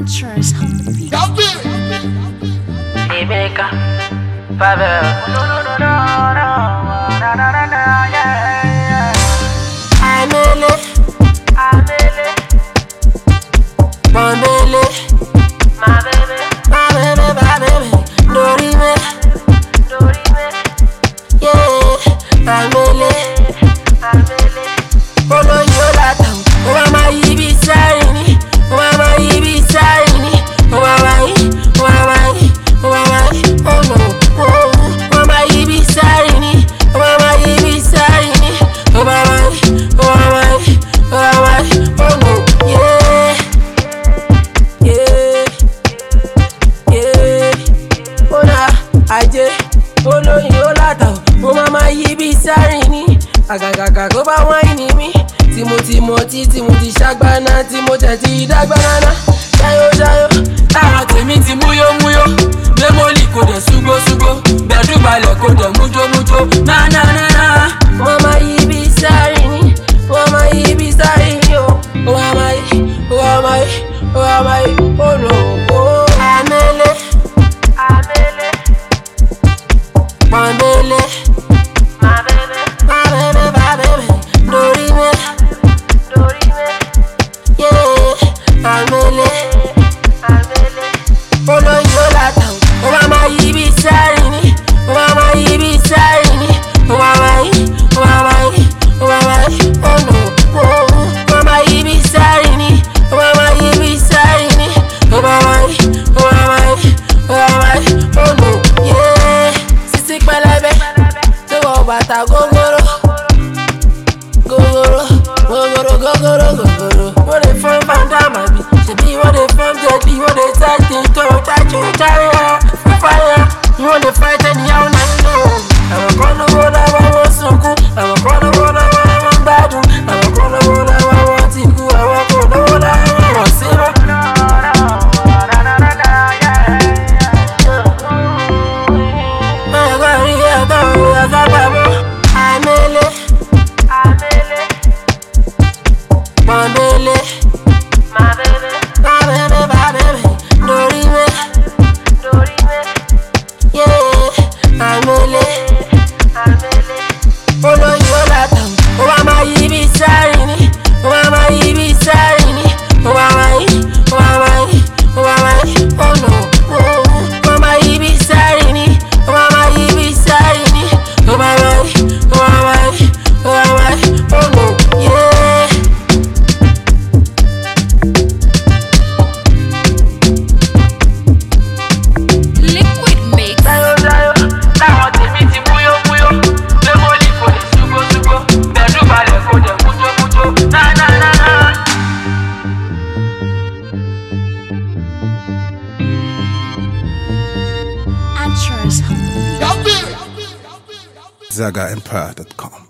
Actress on the beat. Rebecca, Pavel. Amele, Bambele, my baby, Dorime, yeah, Amele, Olo Yolata, Mama Ibi Sarini, Mama Ibi Sarini, Mama, oh no, Mama Ibi Sarini, Mama Ibi Sarini, Mama, oh no, yeah, Ona, Aje, Olo Yolata, Mama Ibi Sarini, Agagaga go ba wine mi, Timoti ṣàgbàna, tí mo tẹ̀ ti dàgbàna, ṣayo, táwọn tèmi ti múyó, gbémọ́lì kò dẹ̀ ṣúgbó, bẹ̀dúgbalẹ̀ kò dẹ̀ mújó, na. Mama Ibi Sarini, Mama Ibi Sarini, oh my, oh no, Amele, Bambele, my baby, Dorime, yeah, Amele, Olo Yolata, Mama Ibi Sarini, Mama Ibi Sarini, Mama, oh no, Mama Ibi Sarini, Mama Ibi Sarini, Mama, oh no, yeah, Sisi Pẹlẹbẹ, tó wọ bàtà gogoro. What they from Vandama be? She be what they from Jetty, what they touch fire. You want to fight anyhow, no. I'm gonna roll out, I want Sunku. I'm gonna roll out, I want Badu. I'm gonna roll out, I want Tiku. I'm gonna roll out, I want Sima. Bambele, my baby, Dorime, yeah, Amele, Olo Yolata, Mama Ibi Sarini, Mama Ibi Sarini, Mama, oh no, Mama Ibi Sarini, Mama Ibi Sarini, Mama, oh no, yeah. Actress on the beat. ZagaEmpire.com